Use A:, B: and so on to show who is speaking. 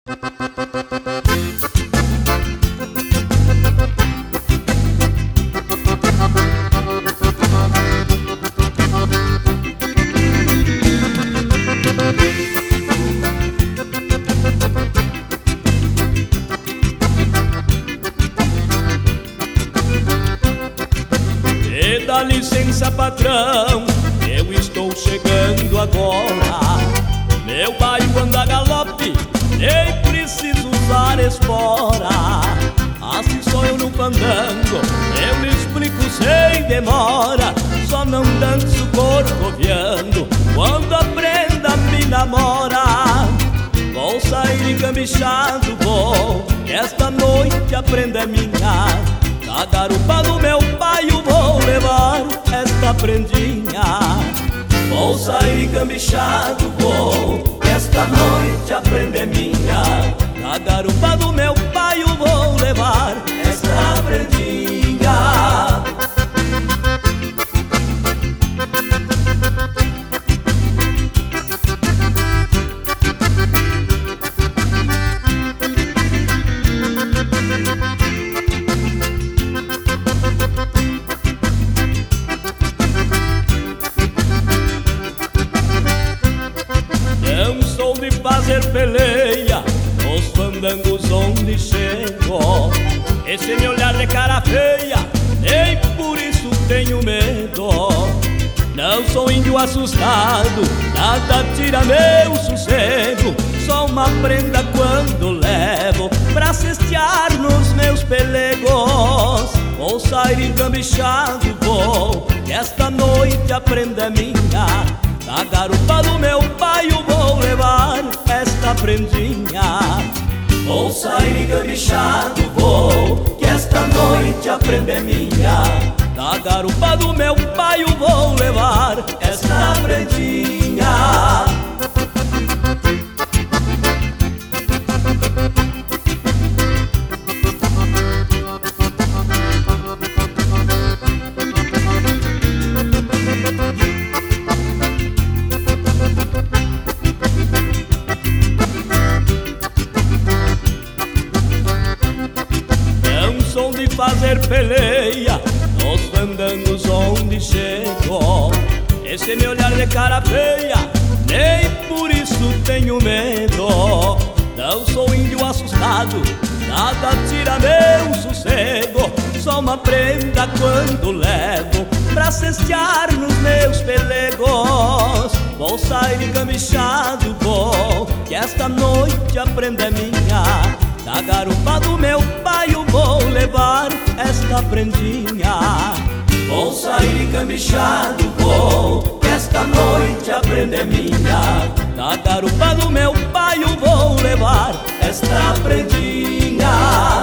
A: Dá licença, patrão, eu estou chegando agora. Meu bairro anda a galope, nem preciso usar espora. Assim sou eu no fandango, eu lhe explico sem demora. Só não danço corcoviando quando a prenda me namora. Vou sair encambichado, vou, que esta noite a prenda é minha. Na garupa do meu pai eu vou levar esta prendinha. Vou sair encambichado, vou, esta noite a prenda é minha. Na garupa do meu pai eu vou levar esta prendinha. Não sou de fazer peleia nos fandangos onde chego. Esse meu olhar de cara feia, nem por isso tenho medo. Não sou índio assustado, nada tira meu sossego. Só uma prenda quando levo pra cestear nos meus pelegos. Vou sair encambichado, vou, que esta noite a prenda é minha. Na garupa do meu pai eu vou levar esta prendinha. Vou sair encambichado, vou, que esta noite a prenda é minha. Na garupa do meu pai eu vou levar esta prendinha. Sou de fazer peleia nos fandangos onde chego. Esse meu olhar de cara feia, nem por isso tenho medo. Não sou índio assustado, nada tira meu sossego. Só uma prenda quando levo pra cestear nos meus pelegos. Vou sair encambichado, vou, que esta noite a prenda é minha. Na garupa do meu pai eu vou levar esta prendinha. Vou sair encambichado, vou, que esta noite a prenda é minha. Na garupa do meu pai eu vou levar esta prendinha.